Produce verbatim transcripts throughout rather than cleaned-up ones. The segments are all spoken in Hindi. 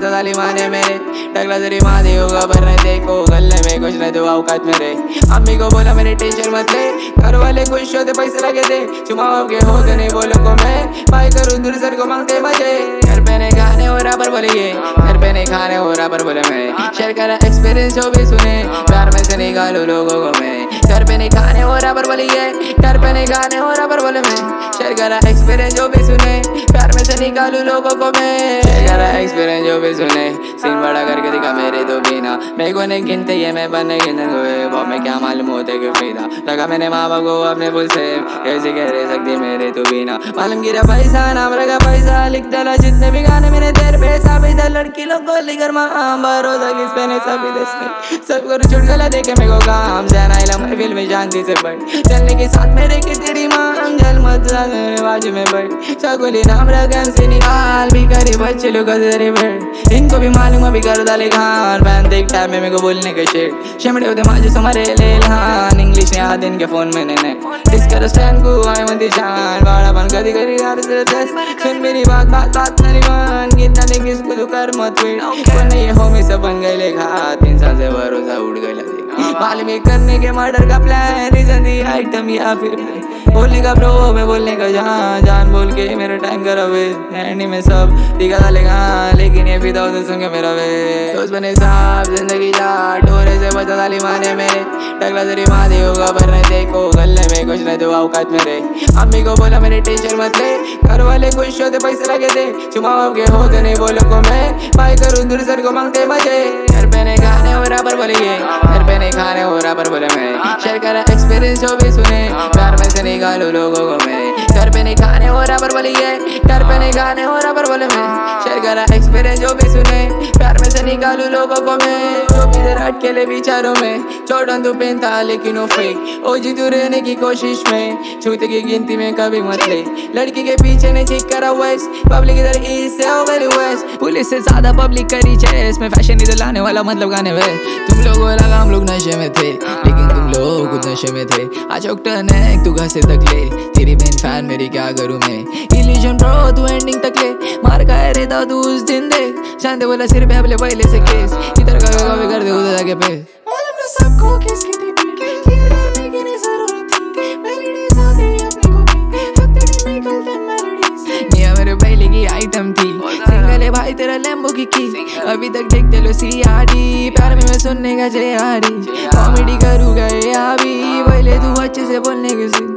बता दाली माने मेरे टकला तेरी माँ दी होगा पर नहीं देखो गले में कुछ नहीं तो औकात मेरे अम्मी को बोला मेरे टेंशन मत ले घर वाले खुश होते पैसे लगे थे चुमाओ के होते नहीं बोलो को मैं भाई करूँ दूर सर को मांगते मजे घर पे नहीं खाने हो रहा पर बोले ये घर पे नहीं खाने हो रहा पर बोले मैं शेयर करा एक्सपीरियंस जो भी सुने प्यार में से निकालो लोगों को मैं घर पे नहीं खाने हो रहा पर बोले ये घर पे नहीं खाने हो रहा पर बोले मैं शेयर करा एक्सपीरियंस जो भी सुने प्यार में से निकालू लोगों को मैं शेयर करा एक्सपीरियंस जो भी सुने सीन बड़ा करके दिखा मेरे तो बिना मेरे को नहीं गिनते ये मैं बनने गिनन हुए वो मैं क्या मालूम होते क्यों फिदा लगा मैंने माँ बाप को अपने पुल से कैसे कह रहे सकती मेरे तो बिना मालूम गिरा पैसा नाम रखा पैसा लिख डाला जितने भी गाने मेरे तेरे पैसा भी था लड़की लोग को लेकर माँ भरोसा किस पे नहीं सभी दस में सब करो छुट गला देखे मेरे को काम जाना मैं फिल्म में शांति से बढ़ चलने के साथ मेरे की तेरी माँ जल मत बाजू में बढ़ सगोली नाम रखा से निकाल भी करे बच्चे लोग बैठ इनको भी मालूम अभी कर डाले खान फैन देख टाइम में मेरे को बोलने का शेड शिमड़े होते माजे समारे ले लान इंग्लिश ने आदि इनके फोन में ने डिस्कर स्टैंड को आए मंदी शान बाड़ा बन कदी करी यार से दस सुन मेरी बात बात बात नहीं मान कितना ने किसको तो कर मत वेट को नहीं हो में सब बन गए लेखा तीन साल से भरोसा उड़ गया मालूम करने के मर्डर का प्लान रीजन दी आइटम या फिर बोलने का ब्रो मैं बोलने का जान जान बोल के मेरा टाइम करा वे हैंडी में सब दिखा डालेगा लेकिन ये फिदा उसे सुन के मेरा वे दोस्त बने साहब जिंदगी जा डोरे से बचा डाली माने मेरे टकला तेरी माँ दी होगा पर नहीं देखो गले में कुछ नहीं तो औकात मेरे अम्मी को बोला मेरे टेंशन मत ले घर वाले खुश होते पैसे लगे थे चुमाओ के होते नहीं बोलो को मैं भाई करूँ दूर सर को मांगते मजे घर पे नहीं खाने हो रहा पर बोले ये घर पे नहीं खाने हो रहा पर बोले मैं शेयर करा एक्सपीरियंस जो भी सुने प्यार में से निकालो लोगों को मैं घर पे नहीं खाने हो रहा पर बोले ये घर पे नहीं खाने हो रहा पर बोले मैं शेयर करा एक्सपीरियंस जो भी सुने प्यार में से निकालू लोगों को मैं जो भी इधर अटकेले विचारों में चौड़न तू पहनता लेकिन वो फेक ओ जी तू रहने की कोशिश में छूते की गिनती में कभी मत ले लड़की के पीछे नहीं चेक करा वेस्ट पब्लिक इधर ईस्ट से हो गई वेस्ट पुलिस से ज्यादा पब्लिक करी चेस में फैशन इधर लाने वाला मतलब गाने में तुम लोगों लगा हम लोग नशे में थे लेकिन तुम लोग खुद नशे में थे आज टर्न है तू घर से तक ले तेरी बहन फैन मेरी क्या करूँ मैं इल्यूजन ब्रो तू एंडिंग तक ले मार का है रेता तू उस दिन दे शांति बोला सिर पे अपने पहले से केस इधर का कभी कर दे उधर जाके पे सबको किसकी थी पीठ ये डरने की नहीं जरूरत थी मेलोडीज आ गई अपनी कॉपी हफ्ते निकलते मेलोडीज ये मेरे पहले की आइटम थी सिंगल है भाई तेरा लैम्बो की की अभी तक देखते लो सी आरी प्यार में मैं सुनने का जे आरी कॉमेडी करूँगा ये अभी पहले तू अच्छे से बोलने के सी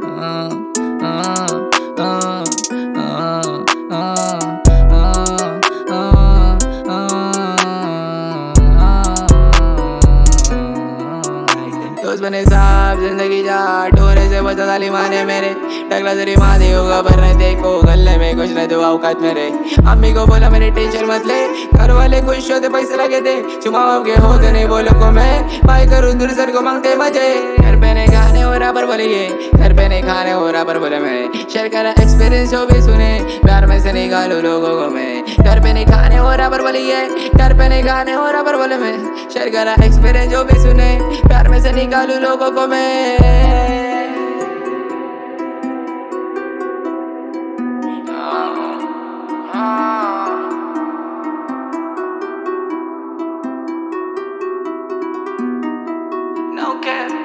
दोस्त बने साहब जिंदगी जा डोरे से बचा डाली माने मेरे टकला तेरी माँ दी होगा पर नहीं देखो गले में कुछ नहीं तो औकात मेरे अम्मी को बोला मेरे टेंशन मत ले घर वाले खुश होते पैसे लगे थे चुमाओ के होते नहीं बोलो को मैं भाई करूँ दूर सर को मांगते मजे घर पे नहीं खाने हो रहा पर बोले ये घर पे नहीं खाने हो रहा पर बोले मैं शेयर करा एक्सपीरियंस जो भी सुने प्यार में से निकालू लोगों को मैं घर पे नहीं खाने हो रहा पर बोले ये घर पे नहीं खाने हो रहा पर बोले मैं शेयर करा एक्सपीरियंस जो भी सुने प्यार में से निकालू लोगों को मैं No cap.